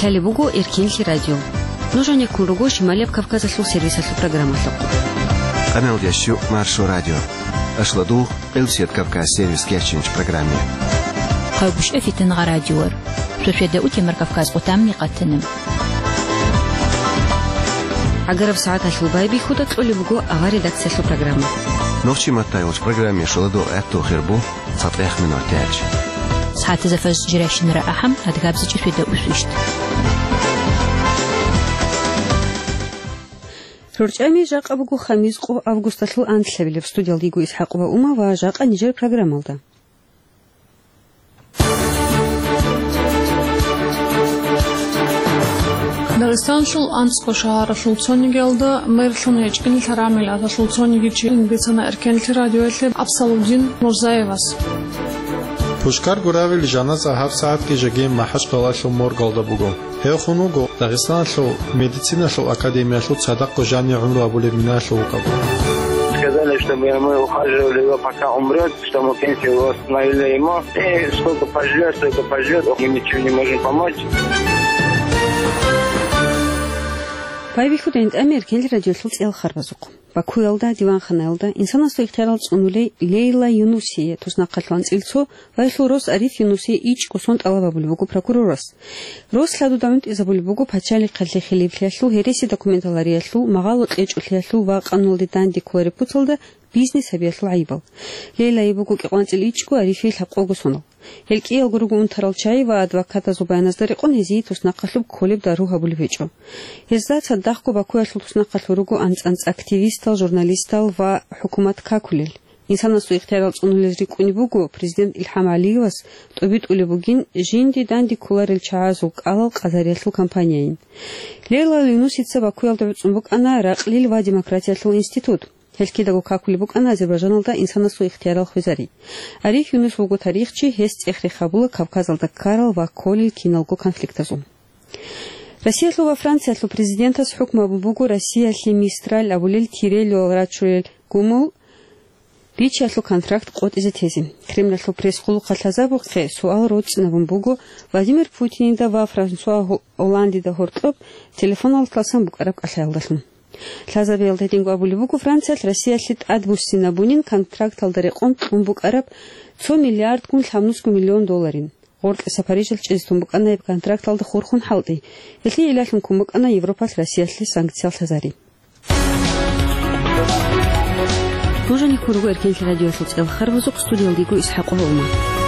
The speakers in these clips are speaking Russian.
Тлали бугу Иркинли радио. Нужен куругу Шималев Кавказа слу сервиса слу программа току. Амел ящу маршу радио. Ашладу Элсет Кавказ сервис керченч программе. Хабуш эфитен радио. Шефеде утимер Кавказ утамми قتنم. Агаров саат ашлубай бихуда тли бугу ава редакция слу программа. Новчи матайлж программе шладу эту хербу сатрех минутаж. ساعات زفز جراشن رأحم أدغابز جفيدة أسوشت. رجعمي جاق أبوكو خميس قو أفغوستاسلو أنتلبيل في استوديو ديغو إسحاق وأما وجاق نيجر برنامج Дагестан шул анско шаар шул цонигелда мэршун ечкин тарамил ата шул цонигичи инбецана эркенли радиоэлэ Абсалудин Мурзаевас. Пушкар гуравил жана за 7 саат ки жаги махаш qalashlo morgalda bugo. Хехунуго Дагестан шул медицина шул академия шул садак жани умру абулемина шул кабу. Сказали, чтобы мы ухаживали его, пока умрет, что мы пенсию восстановили ему. И сколько поживет, мы ничего не можем помочь. Пайвихудент Америкел радиослуц элхарбазук. Бакуелда диванханалда инсанасто ихтиярал цунулей Лейла Юнусие туснаққалуан цилцо вайлу Рос Ариф Юнусие ич кусонт алабабулбугу прокуророс. Рос ладудамент изабулбугу пачали қаллихилиблиялу хереси документалариялу мағалу эчулиялу ва қанулдидан дикуари пуцалда бизнес абиялу айбал. Лейла ибугу киқуанцил ичку Арифи лапқогу сонал. Елки алгургу унтаралчай ва адвоката зубайназдари қон хези туснаққалу колиб даруха булвечо. Хезда цаддахку Бакуялу туснаққалуругу анц активистал, журналистал ва хукумат какулил. Инсанасу ихтиярал цунулезри кунибугу президент Ильхам Алиевас тобит улибугин жинди данди куларил чаазук алал қазариялу компанияин. Лейла Юнусица Бакуялда цунбук ана рақлил ва демократиялу институт. Хелкидагу какулибук ана Азербайджаналда инсанасу ихтиярал хвизари. Ариф Юнус бугу тарихчи хест эхрихабула Кавказалда карал ва колил киналгу конфликтазу. Россия ва Франция президента с хукма бугу Россия мистраль абулил тирелю рачурел гумул бичалу контракт код изетези. Кремль пресс-хулу қалазабухе суал роцнавым бугу Владимир Путин да ва Франсуа Оланди да хортоп телефон алтласан бук араб қалалдалым. Лазабел дедингу абули бугу Франция Россия лит адбусина бунин контракт алдаре қон бук араб 100 миллиард кун 50 миллион долларин. Орд сапарижил чистумбук ана контракт алды хорхун халды. Если илахим кумбук ана Европа Россия ли санкция сазари. Нужен кургу эркенли радиослуц элхарвазук студио дигу Исхаق ума.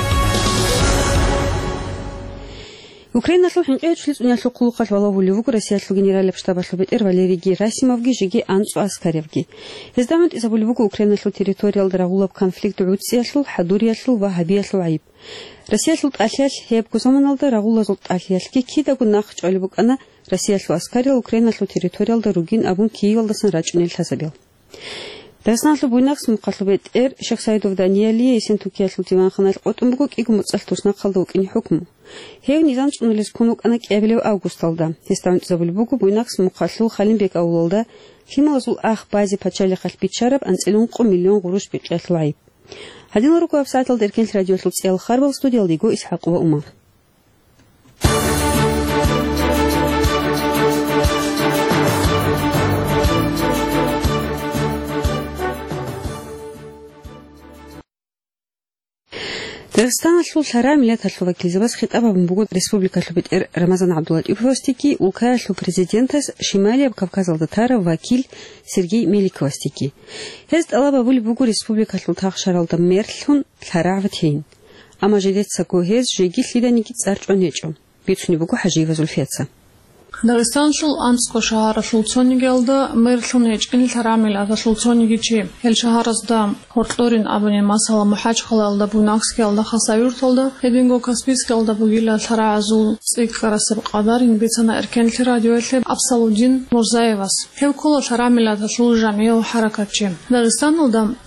Украина слухин эчлиц уняслу кулукал валову ливуку Россия слу генералев штаба слубетер Валерий Герасимовги жиги Анцу Аскаревги. Издамент изабу ливуку Украина слу территориал драгулаб конфликт Руция слу, Хадурия слу, Вахабия слу айб. Россия слу алиял хеб кусаманалда рагула зулт алиялки кидагу нахч олибук ана Россия слу Аскарел Украина слу территориал ругин абун Киевалдасын рачунел тазабел. Дагестанлу буйнакс мукаллубет Шейх Саидов Даниэлия исен Тукиялу диванханал отумбугук игу муцалтусна қалдаук ини хукму. Хев низам цунулес кунук ана кебелев августалда. Хестан забулбугу буйнакс мукаллу Халимбек аулалда химазул ах бази пачали халпичараб анцелун 1 миллион гуруш битлайб. Хадин руку афсатал деркен радиослуц элхарбал студиал дигу Исхаق ва ума. Дагестан слу сара милят слу вакилзабас хитаба бугу республика слубит Рамазан Абдуллатиповстики улка слу президентас Шималия Кавказалда тара вакил Сергей Меликовстики. Хест алаба бугу республика слу тахшаралда мерлхун таравтин. Ама жедет саку хез жеги лиданики царчонечо. Бицуни бугу хажива зульфеца. Дагестан шул анско шаар шул цонигелда мэршун ечкин тарамил ата шул цонигичи хел шааразда хортлорин абоне масала мухач халалда бунакскелда хасавир толда хединго каспийскелда бугила таразул цикхарасып qadarин бецана эркенли радиоэлэ Абсалудин Мурзаевас хел коло тарамил ата шул жамио харакатчи Дагестанулда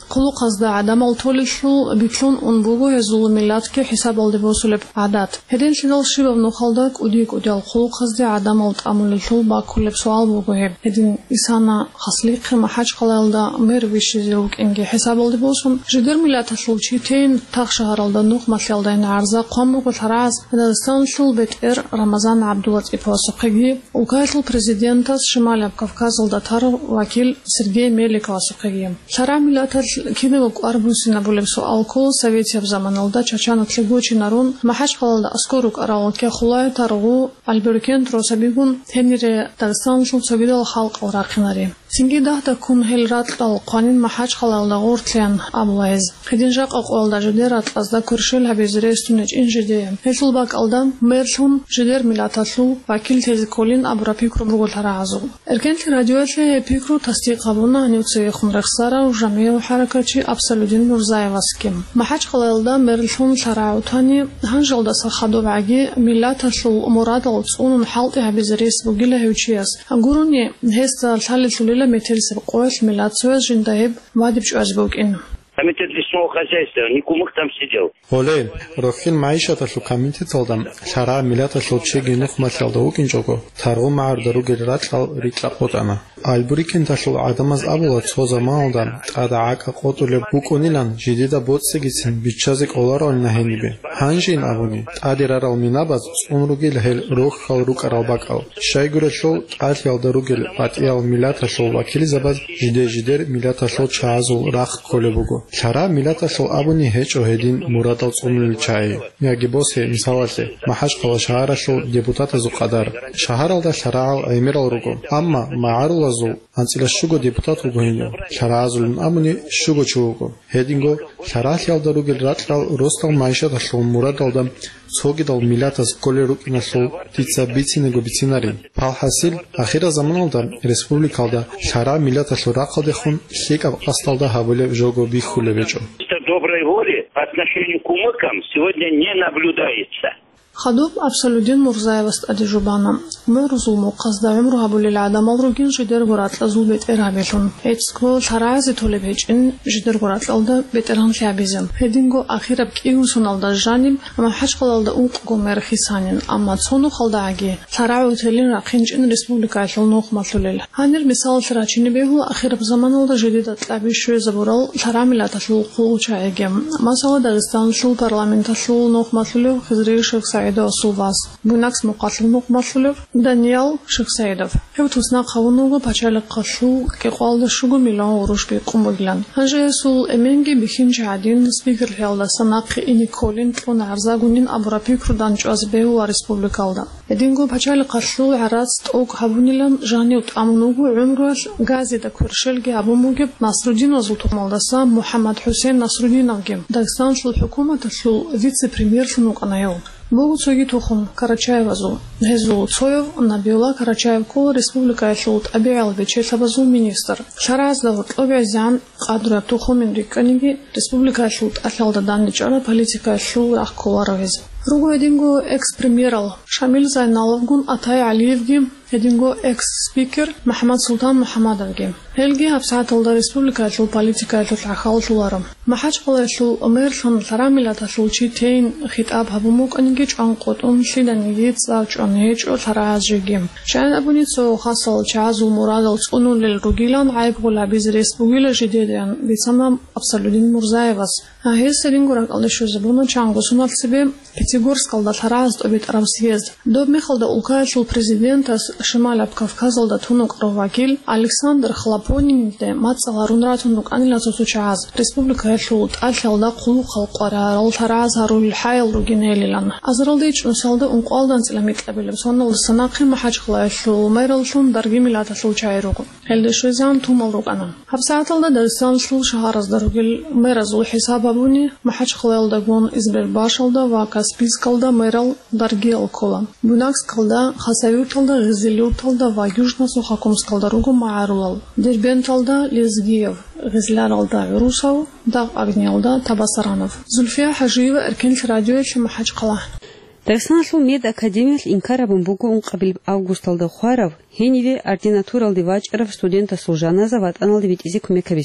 قلو قصد عدم الطولشو بيتلون أنبوغو يزول ملاتك حساب الدبوسولب عادات هدين شدال شباب نخالدك وديك وديال قلو قصد عدم التعاملشو باكل بسوال بوغوهب هدين إسانا خصليق محاج قلالدا ميرويش زيروك إنجي حساب الدبوسون جدر ملاتشو تين تاخ شهر الدا نوخ مسلالدين عرزا قامبوغو تراز داغستان شل بيت رمضان عبدولات إبواسوقيجي وكالة البريزيدنت شمال كافكاز الداتار وكيل سيرجي ميليك واسوقيجي شرع ملاتل كينوك أربوسنا بولبسو الكول سويتيا بزمانالدا чачана тлегочи нарун محاج قلالدا أسكوروك أراوكي خلاي تارغو البركين تروسابيغون تنيري داغستان شل تسوغيدال خلق أوراقيناري سنجي دهتا كون هيلرات القانون محاج قلالدا غورتليان أبوايز خدين جاق أقوالدا جديرات أزدا كرشل هبيزريستونج إنجدي هيتل باك ألدا ميرشون جدير ملاتاتلو وكيل تيزيكولين أبرا بيكرو بغولتارا عزو إركنت راديواتلي بيكرو تصديقابونا نيوتسيخون رخصارا وجمعية وحركاتي أبسلودين مرزايواسكيم محاج قلالدا ميرشون شراعوتاني هنجلدا سخادو بعجي ملاتاتلو مرادل تسونون حالتي هبيزريس بوغيلا هيوچياس أقولوني هستا الحالة ليلة ميتيرس بقوات ملاتسوز جندايب وادبش أزبوك إنه Комитет лесного хозяйства, Никумык там сидел. Олей, Рохин Маишата шу комитет алдам, Шара Милята шулчеги нух матлалда укинчого, Таргу маар даруги ратлал ритла потана. Альбурикин ташул адамаз абула цоза маалдан, Ада ака котуле буконилан, Жидида ботсегисин, Бичазик олар олна хенибе. Ханжин абуни, Адирарал минабаз, Унругил хел рох хал рук аралбакал. Шайгура шул, Альял даругил, Патиал Милята шул вакили забаз, Жидер Милята шул чаазул рах колебуго. Шара Милата шул абуни хечо хедин Мурадал цумлил чай. Ягибосе мисавалте, Махаш кала шахара шул депутата зуқадар. Шахаралда шараал аймирал руго. Амма маарул азул, анцила шуго депутат руго хиньо. Шараазулин абуни шуго чуго. Хединго, шарахиалда ругил ратлал Ростал Майшата шул Мурадалда Цогидал Милатас коле рукина шул тица бицинего бицинарин. Палхасил, ахира заманалда республикалда Шара Милата шул рақалдехун хекав асталда хавуле жого бихулевечо. Доброй воли по отношению к умыкам сегодня не наблюдается. خدوب أبسلودين مرزايوست أدي جبانا مرزومو قصد عمرها بولي العدم الروجين جدر قرات لزول بيت إرهابيشون إتسكو شرعازي طولي بيج إن جدر قرات لألدا بيت إرهام شعبيزم هدينغو أخيرا بكيو سنالدا جانب أما حاج قلالدا أوقو مرخي سانين أما تصونو خلدا عجي شرعو تلين راقينج إن رسبوليكا يشلنوخ مطلوليل هانير مثال شرعشيني بيهو أخيرا بزمان ألدا جديدة تلعبي شوي زبورال شرعامي لا تشلو قلو شاعيجم مثلا داغستان شلو برلامنتا شلو نوخ مطلوليل خزري شخص Сувас. Бунакс муқатлнуқ маслулев Даниэл Шихсаидов. Хевтусна қавунуғы пачалық қашу кеқуалды шуғы миллион уруш бей құмбыглан. Ханжы сул эменге бихинчі адин спикер хелда санақы иниколин тлун арзагунин абурапи крудан чуазбеу республикалда. Эдингу пачалық қашу араст оқ хабунилан жаниут амунуғы умруаш газида көршелге абумугеб Насрудин азултуқмалдаса Мухаммад Хусейн Насрудин авгем. Дагстан шул хукумата шул вице-премьер шунуқ анайол. Богуцоги тухум Карачаевазу, Гезу Цоев, Набиула Карачаевку, Республика Шут, Абиалвич, Шабазу министр. Шараздавут Обязян, Кадраб Тухумин Риканиги, Республика Шут, Атлалда Данничара, политика Шу Рахколаровез. Другой динго экс-премьерал Шамиль Зайналовгун Атай Алиевги, динго экс-спикер Мухаммад Султан Мухаммадовги. Хелги Хабсаталда Республика Шу политика Шу Ахал Шуларам. Махач Калашу Амершан Сарамилата Шулчи Тейн Хитаб Хабумук Анигич Анкот Шиданигит Савч Анеч Таражигим. Шан Абуницо Хасал Чазу Мурадал Цунул Ругилан Айбгула Бизрес Бугила Жидедиан Бицамам Абсолютин Мурзаевас. Ахис Рингурак Алдешу Забуна Чангусунат себе Пятигорскалда Таразд обит Арамсъезд. Доб Михалда Улкаячул президента Шималя Кавказалда Тунук Ровакил Александр Хлапонин де Мацаларунра Тунук Анилацу Сучаз. Республика Шут Альхалда Кулу Халқара Тараз Харул Хайл Ругинелилан. Азралдич Нусалда Унқалдан Силамит Лабилем Сонал Санақи Махачхла Шу Майрал Шун Дарги Милата Шучайруку. Элдешвизан Тумалругана. Хабсаталда Дагстан Шу Шахараз Даргил Майразул Хисабабуни Махачхла Дагон Избер Башалда Вака Спискалда Майрал Дарги Алкола. Бунакскалда Хасавюталда Гизилюталда Ва Южно-Сухокумскалда Ругу Маарулал. Дербенталда Лезгиев. Гизляралда Русов Даг Агниалда Табасаранов. Зульфия Хажиева Эркенш радио Чемахач Кала. Дагстан шул мед академиях инкарабын бугун қабил августалда Хуаров, хениве ординатуралды вачаров студента Сулжана зават аналды бит изи кумекависи.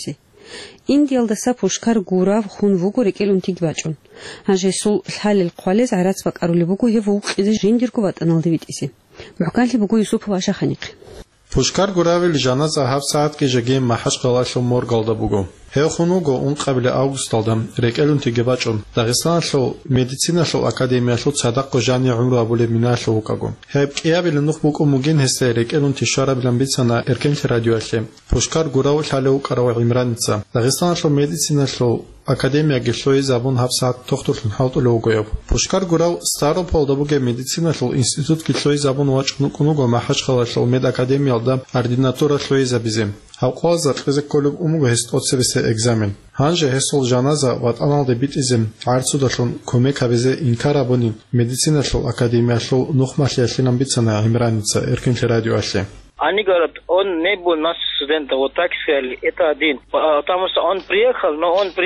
Индиалда са пушкар гурав хун вугу рекелун тигбачун. Анже сул лхалил қвалез айрац вакарули вугу хе вугу қизе жиндирку ватаналды витиси. Мухканли вугу Юсупова ашаханиқи. Пушкар гуравил жаназа 7 саат ки жаге махаш қалашлу моргалда бугу. Хеохунуго он қабли августалдам рекелун тигбачун. Дагестанлу медициналу академиялу цадаққу жани умру абуле миналу вукагу. Хеб киябил нух буку мугин хесте рекелун тишара билан бицана эркен радиоалле. Пушкар гуравил халу карау имранца. Дагестанлу медициналу академия гешлои забун 7 саат тохтурлун халтулу гоёб. Пушкар гурав Старополда буге медициналу институт гешлои забун вачнукунуго махаш қалашлу мед академиялда ординатура шлои забизем. Хавқаза қизек колуб умуго хест отсевесе экзамен. Ханже хесол жаназа ват аналде битизем арцудалун комек хавезе инкарабунин медициналу академиялу нухмашлиашлинам бицана имраница эркен радиоалле. Они говорят, он не был наш студент, вот так сказали, это один. Потому что он приехал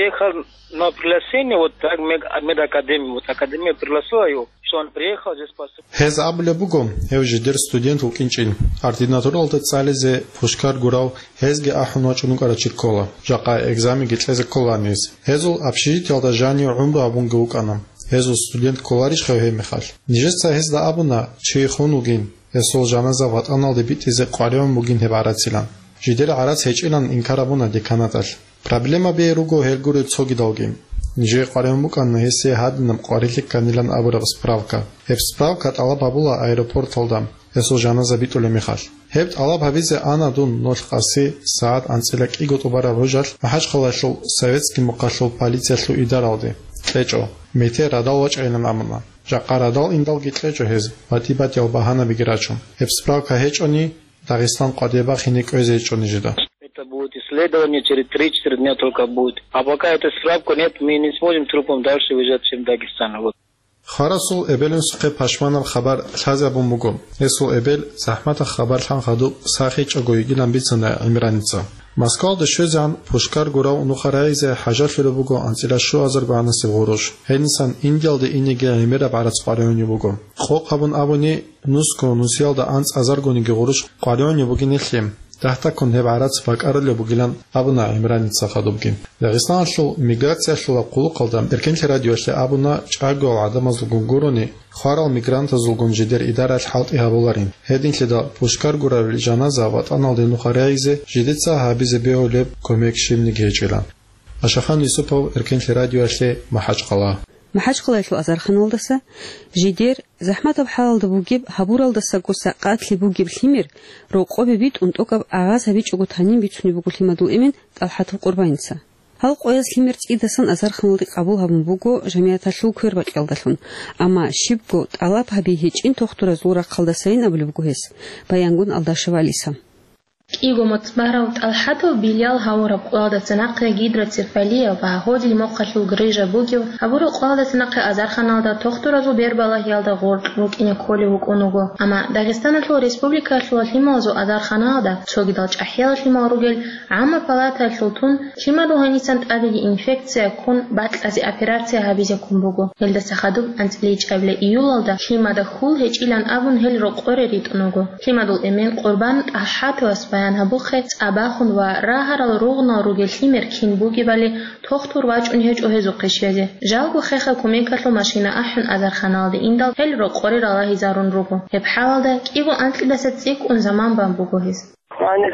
на приглашение, вот так медакадемию, вот академия пригласила его, что он приехал здесь поступил. Хез абле бугом, жидер студент укинчин. Ординатура алты цализе Пушкар гурав хезге ахуночуну карачиркола. Жака экзамен гитлезе коланез. Хезул общежитие алда жани умру абун гуканам. Хезул студент колариш хеве мехал. Нижеца хезда абуна чейхунугин. Эсол жаназа ват аналде битизе қварион мугин хебарацилан. Жидер арац хечилан инкарабуна деканатал. Проблема беруго хелгуре цоги долгим. Ниже қварион мукан хесе хадинам қварилик канилан абурав справка. Хеб справка талаб абула аэропорт алдам. Эсол жаназа битуле мехал. Хеб талаб хавизе анадун 0 саат анцелак иготубара рожал махаш қалашлу советский муқашлу полицияшлу идаралде. Лечо, мете радал вачайлан амна. Жақарадал индал гитлечо хез, ватибат ял бахана бигирачун. Хеб справка хечони, Дагестан Кадеба хиник өзечони жида. Это будет исследование, через 3-4 дня только будет. А пока этой справки нет, мы не сможем трупом дальше выезжать, чем Дагестан. Вот. Харасул эбелен суқе пашманал хабар лазабун мугум. Эсул эбел захмата хабар хан хаду сахич огойгилан бицана имраница. Москвалда шözan Пушкар гурав нухарайзе хажар филу буго ансила шу азарбана севгуруш. Хенсан индиалда инеге эмера барац qarioни буго. Хо қабун абуни нуско нусиалда анц азаргони гуруш qarioни бугинешлем. Тахта кон хебарац бакарле бугилан абуна имраница хадубгин. Дагестанлу миграцияшлу қулу қалдам эркен радиошле абуна чаго адамаз гунгурони خارل میگرانت زلگون جدر اداره حالت هوالارین. هدین کدا پوشکار گروه جنازه وات آنال دنو خریزه جدید صاحبیز بیولب کمک شیمنی گیجلان. اشخان یوسپو ارکن رادیو اشله محج قلا. محج قلا شو ازار خنالدسه جدیر زحمت بحال دبوجب هبورال دسته قصه قاتل بوجب خمیر رو قوی بیت اون توکب آغاز هیچ اگه تنیم بیتونی بقولی مدو امین الحت قربانیسه. هل قويس لمرت إدسان أزار خنالدي قبول هم بوجو جميع تشلو كير بقيلدلون أما شيبجو طلب هبيهج إن تختار زورا قلدسين قبل بوجهس بيانجون الله شواليسا إيجو متبارات الحتو بيليال هاورا بقلادة تنقى جيدرة ترفالية وهود الموقع الجريجة بوجو هاورا قلادة تنقى أزار خنالدا تختار زو بيربالا هيالدا غور روك إني كولي وك أنوجو أما داغستان تلو ريسبوبليكا تلو ليمازو أزار خنالدا تشوجي دالج أحيال ليما روجل عما بالاتا تلوتون ليما روهاني سنت أدي إنفكسيا كون بات أزي أبيراتسيا هابيزي كون بوجو هلدا سخدو أنت ليج قبل إيولالدا ليما دخول هج إلان أبون هل روك أوريريت أنوجو ليما دول إمين قربان أحاتو بيان هبوخت أباخون وراهر الروغنا روجل خيمر كين بوجي بالي تختور واج أنهج أهزو قشيزه جالبو خيخة كوميكاتلو ماشينا أحن أذر خنال دي إندال هل رو قرير الله زارون روغو هب حال ده كيبو أنت لساتسيك أن زمان بامبوغو هز Они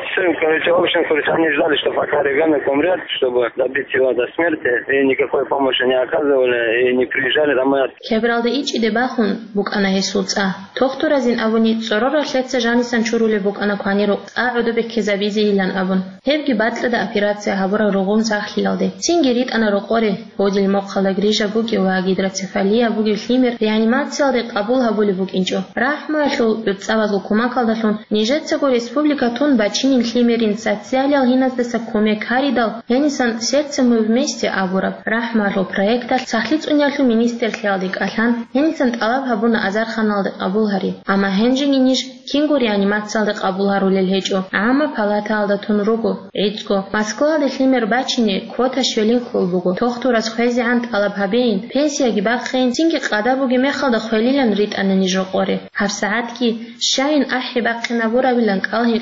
они ждали, что пока ребенок умрет, чтобы добить его до смерти, и никакой помощи не оказывали, и не приезжали домой. Кебралда ич иде бахун бук ана хесулца. Тохтор аз ин авуни цорора летса жанисан чуруле бук ана кваниру аудо бе кезавизе илан авун. Хевги батлада операция хабура ругун сахлилалде. Сингерит ана рукоре бодил моқала грижа буки ва гидроцефалия буки химер реанимациялде қабул хабули бук инчо. Рахма шул бцавазу кумакалдашун Нижецкая республика тун бачинин химерин социалиал хиназдаса комекаридал. Янисан сердце мы вместе абураб. Рахма шул проекта сахлиц унялу министр хиалдик алан. Янисан талаб хабуна азар ханалды абул хари. Ама хенжини ниш кингу реанимациялды абул харулел хечо. Ама палата алда тун ругу. Эцко Москвада химер бачини квота швелин хулбугу. Тохтурас хвези ант талаб хабейн. Пенсия гибаххен синги қадабуги мехалда хвелилан рит ана нижо қоре. 7 ساعت کی شاین احی باقی نبوره بیلن کال هیچ یال شل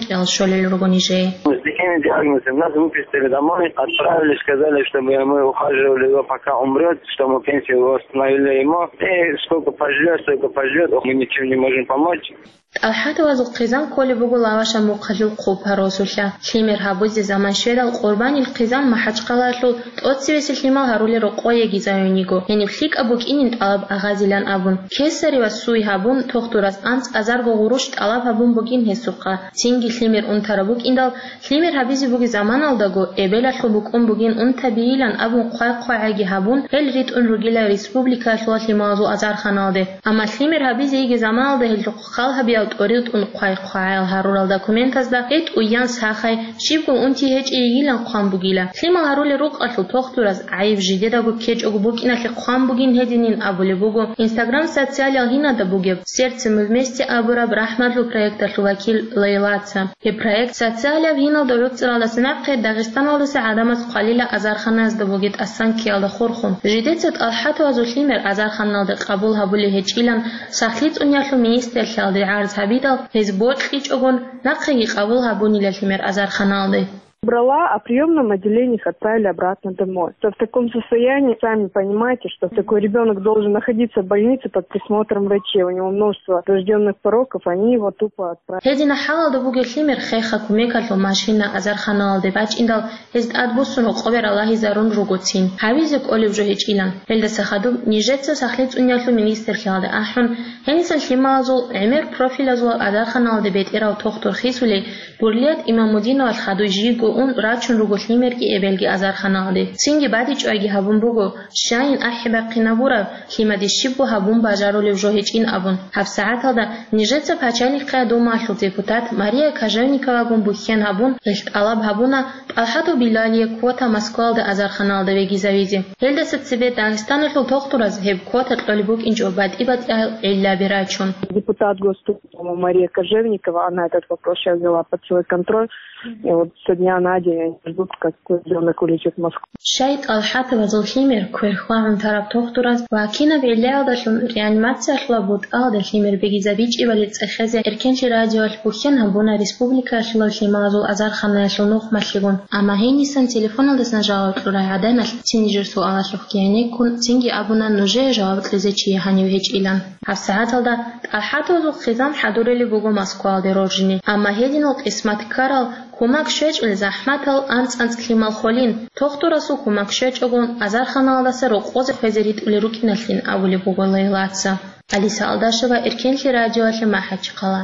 шолил ругониже. С такими диагнозами нас выписали домой, отправили, сказали, чтобы мы ухаживали его, пока умрет, что мы пенсию восстановили ему. И сколько поживет, мы ничем не можем помочь. الحات وزق قيزان كل بقول عواش مقلل قوبها رسولها كلمر هبوز زمان شد القربان القيزان ما حج قلاشلو تقصي بس الكلمة هرولي رقوي جزايونيجو يعني فليك أبوك إن طلب أغازلان أبون كسري والسوي هبون تخترز أنت أزار غوروش طلب هبون بقين هسوقا تينجي كلمر أن تربوك إن دل كلمر هبيزي بقي زمان الدغو إبلا حبوك بقين أن تبيلان أبون قاعي هبون هل ريت أن رجلا ريسبوبليكا شوات لمازو أزار خناده أما كلمر هبيزي زمان ده هل خالها بي أريد أن قايل هارول الدوكومنتاز دا إت ويان ساخي شيبكم أنتي هج إيجيلان قام بقيلا كلمة هارول روك أصل تختور از عيب جديدة جو كيج أو بوك إن أصل قام بقين هدينين أبولي بوجو إنستغرام سوشيال هنا دا بوجب سيرت ممستي أبورا برحمة لو проекта الوكيل ليلاتسا هي проект سوشيال هنا دا روت على سناق داغستان ولا سعادمس قليلة أزار خناز دا بوجت أسان كيال خورخون جديد الحات وزوشيمر أزار خنال دا قبول هبولي هج إيلان ساخليت أن يحلو مينستر خال دا عرض هبيدال هزبوت خيج أغن نقي قبول هبوني للمر أزار خنال Брала, а в приемном отделении их отправили обратно домой. В таком состоянии, сами понимаете, что такой ребенок должен находиться в больнице под присмотром врачей. У него множество рожденных пороков, они его тупо отправили. هذه حالة دبوج الخمر خيخة كميكة الماشينة أزار خنال دباج إندال هزد أدبوسون وقبر الله زارون روغوتين. حويزك أوليف جوهيج إيلان. هلدا سخدو نيجتسو سخليت أنيالو منيستر خيال أحن هنسا الخمازو عمر بروفيلازو أزار خنال دبيت إراو تختور خيسولي برليات إمام مدينة والخدو جيگو اون راچون رو گلمر کی ابلگی ازار خناده سینگی بعدی چایگی هبون بگو شاین احبا قنابورا کیمدی شیبو هبون باجارو لوجوهیچ این ابون 7 ساعت هدا نیجتس پاچالی قادو مالو دیپوتات ماریا کاژونیکова گون بوخن هبون رشت алаб هبونا الحاتو بیلالی کوتا مسکول ده ازار خناده وگی زویزی هلدا ستسبه داغستان لو تختور از هب کوتا قلبوک اینجو بعد ابد الا براچون депутат Госдумы Мария Кожевникова, она этот вопрос сейчас взяла под свой контроль. И вот со дня на день ждут, какой ребенок улетит в Москву. شاید الحات وزوخیمر کویرخوان طرف تختورز و کینا بیلیال داشون ریانیماتسیا خلابود داشیمر بگی زبیچ ایوالیت اخزه ارکنچ رادیو البوخین هبونا ریسپوبلیکا شلالشیمازو ازار خانهشون نوخ مشلیگون اما هی نیستن تلفون دستن جوابت لورای عدنال تینیجر سوالات لخکیانه کن تینگی ابونا نوجه جوابت لزه چیه هنیو هیچ ایلان 7 ساعت هلدا الحات وزوخیزان حضوری بگو مسکوال دیروژینی اما هیدین وقت اسمت کارال کمک شوچ الزحمتال انس کلیمال خولین تختوراسو کمک شوچ اگون ازار خانالداسه رو قوز خزرید اولی روکی نلین اولی بگو لیلاتسا علیسا الداشوا ارکنلی رادیوات محج قلا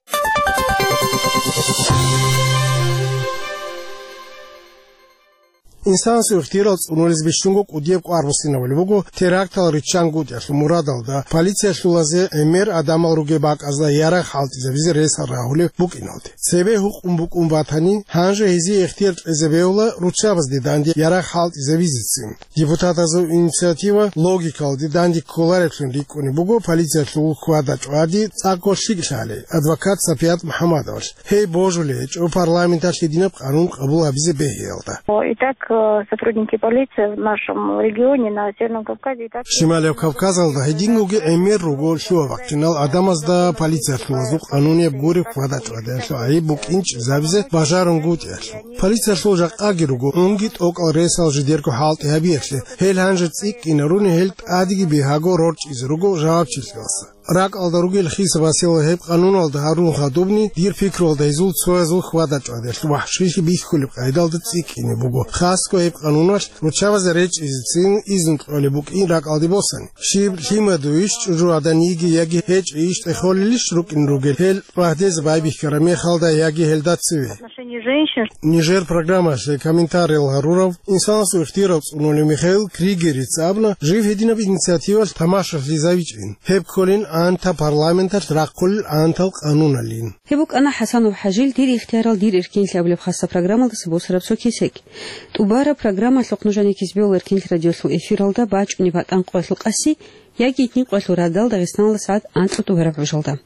İnsan sığırtırıl unuriz beşunguk udiyep qarvusina valibugu teraktal richangud yaslu muradalda politsiya şulaze emer adamal ruge bak azla yara haltize bize resa rahule buk inaldi. Sebe hukum buk vatani hanje hezi ihtiyar ezebeola ruçabız dedandi yara haltize vizitsin. Deputat azı inisiyativa logikal dedandi kolareflin rikuni bugu politsiya şulu kvada çuadi tsakoşik şale advokat Safiyat Muhammadov. Hey bojule o parlamentar şedinap kanun kabul abize behiyalda. Итак, сотрудники полиции в нашем регионе на Северном Кавказе. Шималев Кавказалда хедингуге эмер ругол шуавакчинал адамазда полиция шулазук ануне бури квадачвадашло ай букинч завизе бажарунгут яшло. Полиция шулжак агиругу унгит окал ресал жидерко халт хабиешле. Хел ханжет цик инаруни хелт адиги биhago рорч изругу жавабчилгаса. Рак алдаругел хиса васила хеп канун алда харун хадубни дир фикр алда изул цоязул хвадачвадашло. Вахшиши бихкулиб айдалда цик ине бугу. Хаско хеп канунаш ручавазе реч изцин изунт олибук ин рак алдибосан. Шиб хима дуиш жуаданиги яги хеч иш техолилиш рукин ругел хел рахдез байбих караме халда яги хелдатсиве. Нижер программа ше комментарий Ларуров инсан суихтиров уноли Михаил Кригерец абна жив единоб инициатива Тамаша Лизавичин. Хеп колин анта парламентар ракул антал кануналин. Хебук ана Хасанов Хажил дир ихтиярал дир иркин лаблев хасса программа да сбосраб сокисек. Тубара программа локнужани кизбел иркин радиослу эфиралда бач униват анқослу қаси яги итни qoslу радал Дагестанла саат анцуту граб жалда.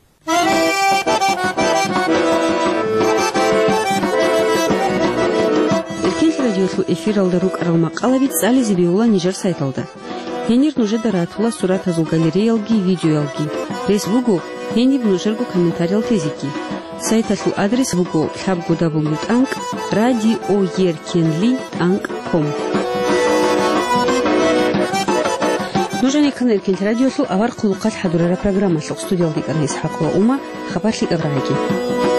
Радиослу эфиралда рук аралмақалавит зали зибиула Нижер сайталда. Хенир нуже даратула сурат азул галереялги видеоялги. Ресбугу хениб нужергу комментариял тезики. Сайтлу адрес Google www.ank radioerkenli.com. نوجاني كان الكنت راديو سو أوار قلقات حضور البرنامج. استوديو ديك أنا إسحاق وأمة خبر لك أبراهيم.